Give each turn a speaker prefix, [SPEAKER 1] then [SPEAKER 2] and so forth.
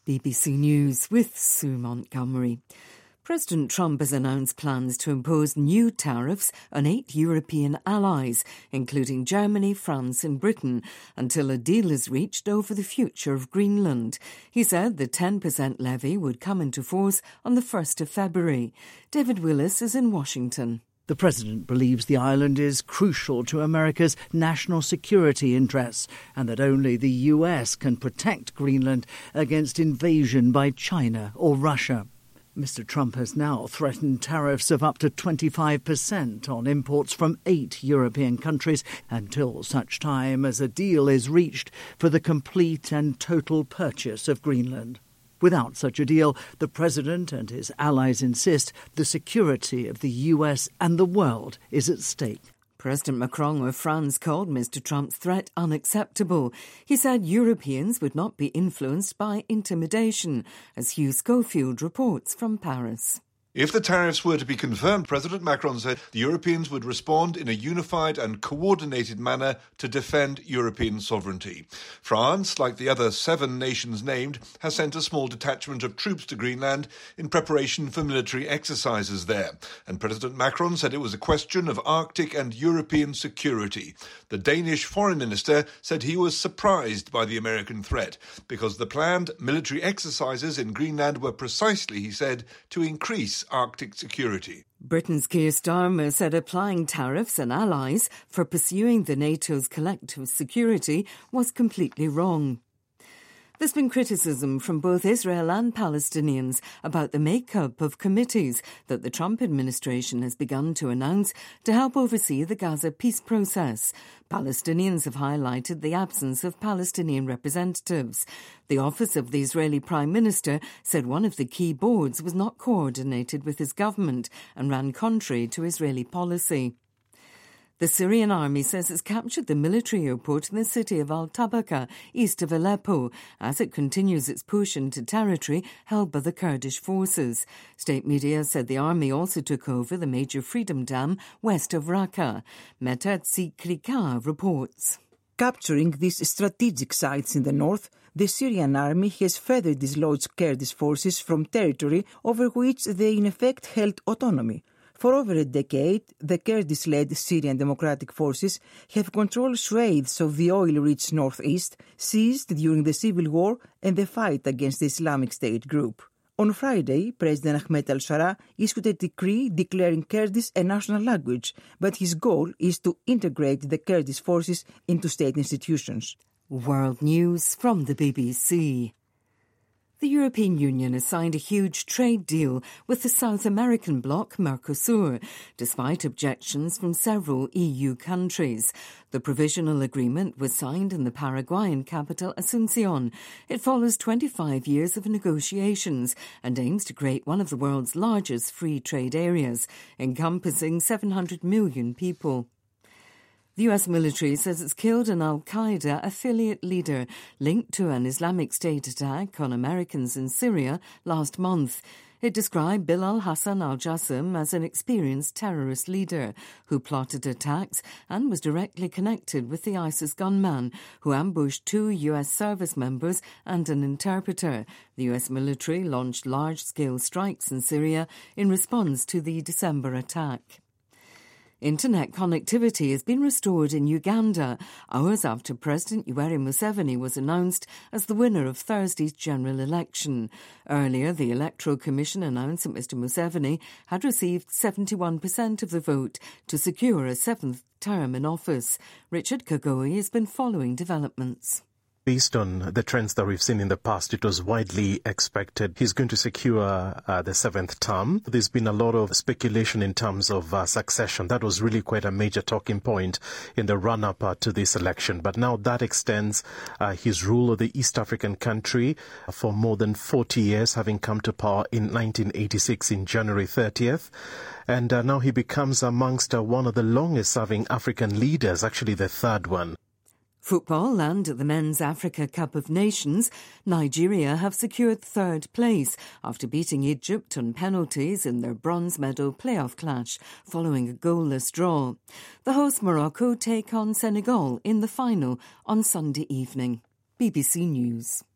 [SPEAKER 1] BBC News with Sue Montgomery. President Trump has announced plans to impose new tariffs on 8 European allies, including Germany, France and Britain, until a deal is reached over the future of Greenland. He said the 10% levy would come into force on the 1st of February. David Willis is in Washington.
[SPEAKER 2] The president believes the island is crucial to America's national security interests and that only the US can protect Greenland against invasion by China or Russia. Mr. Trump has now threatened tariffs of up to 25% on imports from 8 European countries until such time as a deal is reached for the complete and total purchase of Greenland. Without such a deal, the president and his allies insist the security of the US and the world is at stake.
[SPEAKER 1] President Macron of France called Mr. Trump's threat unacceptable. He said Europeans would not be influenced by intimidation, as Hugh Schofield reports from Paris.
[SPEAKER 3] If the tariffs were to be confirmed, President Macron said the Europeans would respond in a unified and coordinated manner to defend European sovereignty. France, like the other 7 nations named, has sent a small detachment of troops to Greenland in preparation for military exercises there. And President Macron said it was a question of Arctic and European security. The Danish foreign minister said he was surprised by the American threat because the planned military exercises in Greenland were precisely, he said, to increase Arctic security.
[SPEAKER 1] Britain's Keir Starmer said applying tariffs on allies for pursuing the NATO's collective security was completely wrong. There's been criticism from both Israel and Palestinians about the makeup of committees that the Trump administration has begun to announce to help oversee the Gaza peace process. Palestinians have highlighted the absence of Palestinian representatives. The office of the Israeli Prime Minister said one of the key boards was not coordinated with his government and ran contrary to Israeli policy. The Syrian army says it's captured the military airport in the city of Al-Tabaka, east of Aleppo, as it continues its push into territory held by the Kurdish forces. State media said the army also took over the major freedom dam west of Raqqa. Mehmet Sikrika reports.
[SPEAKER 4] Capturing these strategic sites in the north, the Syrian army has further dislodged Kurdish forces from territory over which they in effect held autonomy. For over a decade, the Kurdish-led Syrian Democratic Forces have controlled swathes of the oil-rich northeast, seized during the civil war and the fight against the Islamic State group. On Friday, President Ahmed al-Shara issued a decree declaring Kurdish a national language, but his goal is to integrate the Kurdish forces into state institutions.
[SPEAKER 1] World News from the BBC. The European Union has signed a huge trade deal with the South American bloc Mercosur, despite objections from several EU countries. The provisional agreement was signed in the Paraguayan capital Asunción. It follows 25 years of negotiations and aims to create one of the world's largest free trade areas, encompassing 700 million people. The US military says it's killed an al-Qaeda affiliate leader linked to an Islamic State attack on Americans in Syria last month. It described Bilal Hassan al-Jassim as an experienced terrorist leader who plotted attacks and was directly connected with the ISIS gunman who ambushed 2 US service members and an interpreter. The US military launched large-scale strikes in Syria in response to the December attack. Internet connectivity has been restored in Uganda, hours after President Yoweri Museveni was announced as the winner of Thursday's general election. Earlier, the Electoral Commission announced that Mr Museveni had received 71% of the vote to secure a 7th term in office. Richard Kagoe has been following developments.
[SPEAKER 5] Based on the trends that we've seen in the past, it was widely expected he's going to secure the 7th term. There's been a lot of speculation in terms of succession. That was really quite a major talking point in the run-up to this election. But now that extends his rule of the East African country for more than 40 years, having come to power in 1986 in January 30th. And now he becomes amongst one of the longest-serving African leaders, actually the 3rd one.
[SPEAKER 1] Football and at the Men's Africa Cup of Nations, Nigeria have secured 3rd place after beating Egypt on penalties in their bronze medal playoff clash following a goalless draw. The host Morocco take on Senegal in the final on Sunday evening. BBC News.